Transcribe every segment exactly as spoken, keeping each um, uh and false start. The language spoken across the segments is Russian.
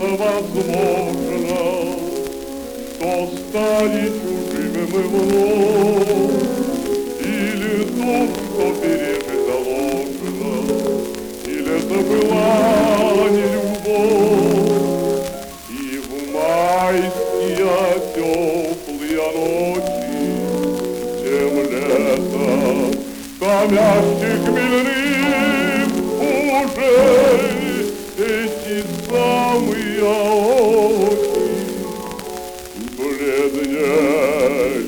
возможно, что стали чужими мы вновь, или то, что пережить заложено, или это была не любовь. И в майские теплые ночи, чем лето, томящих хмельным уже эти самые очи бледнели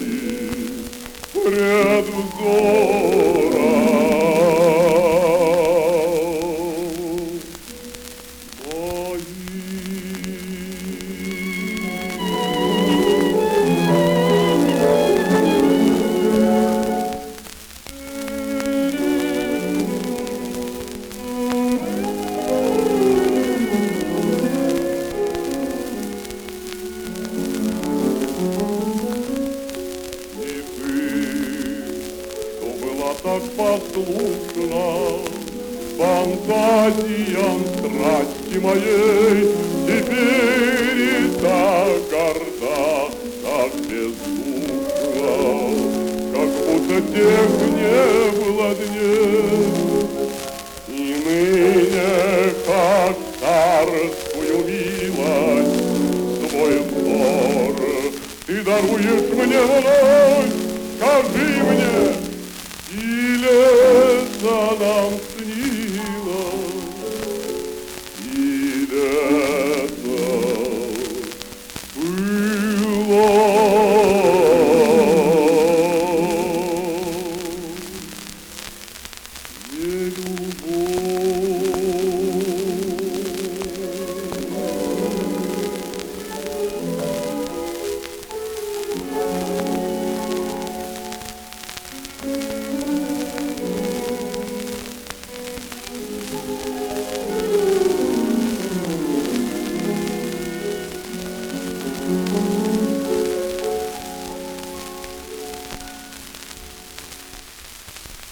пред взором так послушна фантазиям страсти моей, теперь и так горда, так бездушна, как будто тех не было дней. И ныне, как царскую милость, свой взор ты даруешь мне вновь, скажи мне,